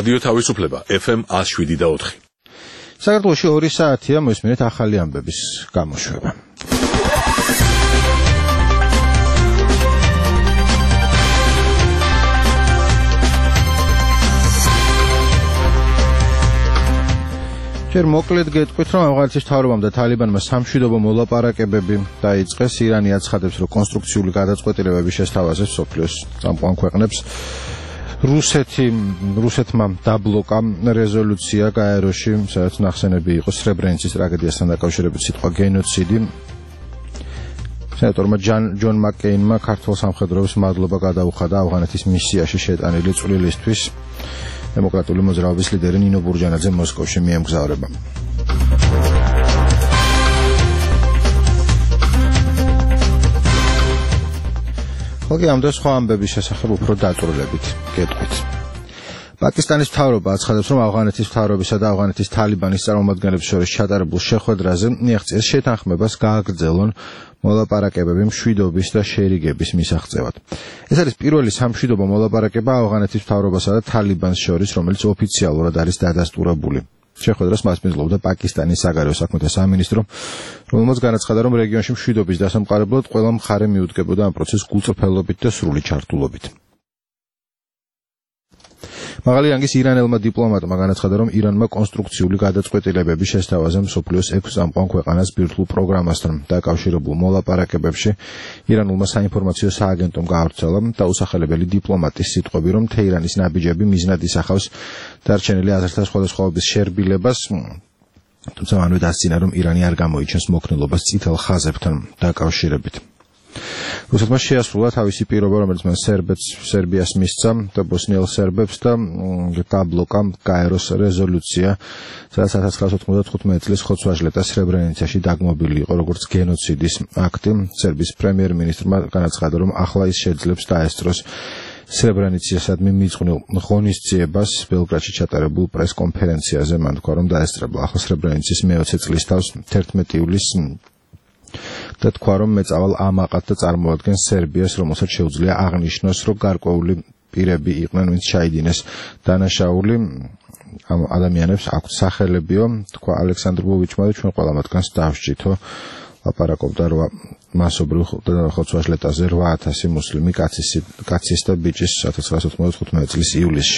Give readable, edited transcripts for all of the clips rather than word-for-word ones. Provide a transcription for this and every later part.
რადიო თავისუფლება FM 107.4. საქართველოში 2 საათია მოისმინეთ ახალი ამბების გამოშვება. ჯერ მოკლედ გეტყვით, რომ ავღანეთის მთავრობამ და თალიბანმა სამშვიდობო მოლაპარაკებები დაიწყეს. ირანი აცხადებს, რომ კონსტრუქციული გადაწყვეტილებების შესთავაზებს სოფლიოს წამყვან ქვეყნებს. რუსეთმა დაბლოკა რეზოლუცია გაეროში, სადაც ნახსენები იყო სრებრენიცის ტრაგედიასთან დაკავშირებით სიტყვა გენოციდი. სენატორმა ჯონ მაკკეინმა ქართულ სამხედროებს მადლობა გადაუხადა ავღანეთის მისიაში შეტანილი წვლილისთვის. დემოკრატიული მოძრაობის ლიდერი ნინო ბურჯანაძე მოსკოვში მიემგზავრება. ხოლმე ამ და სხვა ამბების შესახებ უფრო დაწვრილებით გეტყვით. პაკისტანის მთავრობა აცხადებს, რომ ავღანეთის მთავრობისა და ავღანეთის თალიბანის წარმომადგენლებს შორის ჩატარებულ შეხვედრაზე მიაღწიეს შეთანხმებას გააგრძელონ მოლაპარაკებები მშვიდობის და შერიგების მისაღწევად. ეს არის პირველი სამშვიდობო მოლაპარაკება ავღანეთის მთავრობასა და თალიბანს შორის, რომელიც ოფიციალურად არის დადასტურებული. შეხვედრას მასპინძლობდა პაკისტანის საგარეო საქმეთა სამინისტრო, რომელმაც განაცხადა, რომ რეგიონში მშვიდობის დასამყარებლად ყველა მხარე მიუდგებოდა ამ პროცესს გულწრფელობით და სრული ჩართულობით. მაღალი რანგის ირანელმა დიპლომატმა განაცხადა, რომ ირანმა კონსტრუქციული გადაწყვეტილებები შესთავაზა მსოფლიოს 6 წამყვან ქვეყანას ბირთვულ პროგრამასთან დაკავშირებულ მოლაპარაკებებში. ირანულმა საინფორმაციო სააგენტომ გაავრცელა დაუსახელებელი დიპლომატის სიტყვები, რომ თეირანის ნაბიჯები მიზნად ისახავს დარჩენილი აზრთა სხვადასხვაობის შერბილებას, თუმცა მანვე დასძინა, რომ ირანი არ გამოიჩენს მოქნილობას წითელ ხაზებთან დაკავშირებით. რუსეთმა შეასრულა თავისი პირობა, რომელიც მან სერბიას მისცა და ბოსნიელ სერბებს და დაბლოკა გაეროს რეზოლუცია, სადაც 1995 წლის ხოცვაჟლეტა სრებრენიცაში დაგმობილი იყო როგორც გენოციდის აქტი. სერბიის პრემიერ-მინისტრმა განაცხადა, რომ ახლა ის შეძლებს დაესწროს სრებრენიცისადმი მიძღვნილ ღონისძიებას ბელგრადში ჩატარებულ პრესკონფერენციაზე. მან თქვა, რომ დაესწრება ახლა სრებრენიცის მე-20 წლის თავს 11 ივლისს და თქვა, რომ მეწავალ ამაყად და წარმოადგენს სერბიას, რომელსაც შეუძლია აღნიშნოს, რომ გარკვეული პირები იყვნენ, ვინც ჩაიდინეს დანაშაული. ამ ადამიანებს აქვთ სახელებიო, თქვა ალექსანდრ ბოვიჩმა და ჩვენ ყველა მათგანს დავსჯითო. ლაპარაკობდა მასობრივ ხოცვაჟლეტაზე 8000 მუსლიმი კაცის და ბიჭის 1995 წლის ივლისში.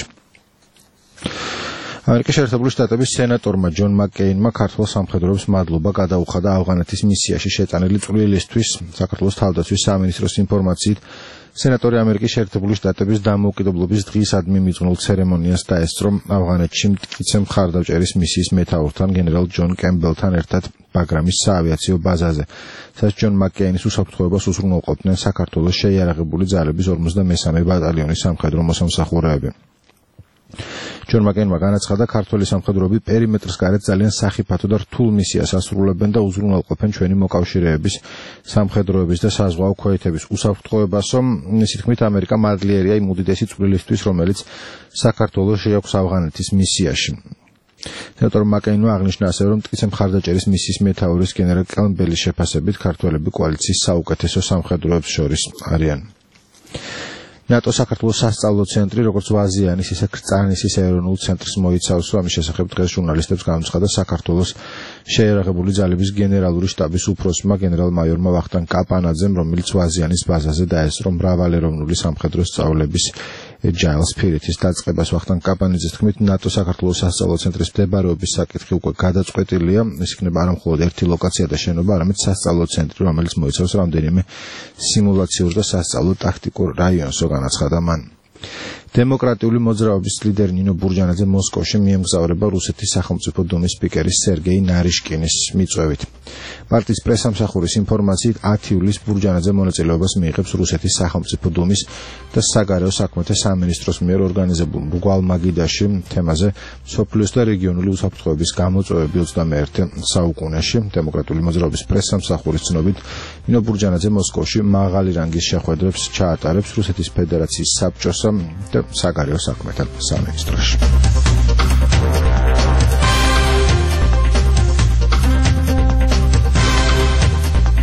ამერიკის შეერთებული შტატების სენატორმა ჯონ მაკკეინმა ქართულ სამხედროებს მადლობა გადაუხადა ავღანეთის მისიაში შეტანილი წვლილისთვის. საქართველოს თავდაცვის სამინისტროს ინფორმაციით, სენატორი ამერიკის შეერთებული შტატების დამოუკიდებლობის დღისადმი მიძღვნილ ცერემონიას დაესწრო ავღანეთში მტკიცე მხარდამჭერის მისიის მეთაურთან გენერალ ჯონ კემბელთან ერთად ბაგრამის საავიაციო ბაზაზე, სადაც ჯონ მაკკეინის უსაფრთხოებას უზრუნველყოფდნენ საქართველოს შეიარაღებული ძალების 53 ბატალიონის სამხედრო მოსამსახურეები. ჯონ მაკკეინმა განაცხადა, ქართველი სამხედროები პერიმეტრს გარეთ ძალიან სახიფათო და რთულ მისიას ასრულებენ და უზრუნველყოფენ ჩვენი მოკავშირეების, სამხედროების და საზღვაო ქვეითების უსაფრთხოებასო. მისი თქმით, ამერიკა მადლიერია იმ უდიდესი წვლილისთვის, რომელიც საქართველოს შეაქვს ავღანეთის მისიაში. სენატორ მაკკეინმა აღნიშნა ასევე, რომ მტკიცე მხარდაჭერის მისიის მეთაურის გენერალ კემბელის შეფასებით ქართველები კოალიციის საუკეთესო სამხედროებს შორის არიან. ნატო საქართველოს სასწავლო ცენტრი, როგორც ვაზიანის, ისე კრწანისის ეროვნულ ცენტრს მოიცავს, ამის შესახებ დღეს ჟურნალისტებს განაცხადა საქართველოს შეიარაღებული ძალების გენერალური შტაბის უფროსმა გენერალ-მაიორმა ვახტანგ კაპანაძემ, რომელიც ვაზიანის ბაზაზე დაესწრო მრავალეროვნული სამხედრო სწავლების agile spirit-ის დაწყებას. ვახტანგ კაპანაძის თქმით, ნატო საქართველოს სასწავლო ცენტრის მდებარეობის საკითხი უკვე გადაწყვეტილია. ეს იქნება არა მხოლოდ ერთი ლოკაცია და შენობა, არამედ სასწავლო ცენტრი, რომელიც მოიცავს რამდენიმე სიმულაციურ და სასწავლო ტაქტიკურ რაიონს, განაცხადა მან. დემოკრატიული მოძრაობის ლიდერი ნინო ბურჯანაძე მოსკოვში მიემგზავრება რუსეთის სახელმწიფო დუმის სპიკერის სერგეი ნარიშკინის მიწვევით. პარტიის პრესამსახურის ინფორმაციით 10 ივლისს ბურჯანაძე მონაწილეობას მიიღებს რუსეთის სახელმწიფო დუმის და საგარეო საქმეთა სამინისტროს მიერ ორგანიზებულ მრგვალ-მაგიდაში თემაზე სოფლიოს და რეგიონული უსაფრთხოების გამოწვევები 21 საუკუნეში. დემოკრატიული მოძრაობის პრესამსახურის ცნობით, ნინო ბურჯანაძე მოსკოვში მაღალი რანგის შეხვედრებს ჩაატარებს რუსეთის ფედერაციის საბჭოსა და საგარეო საქმეთა სამინისტროში.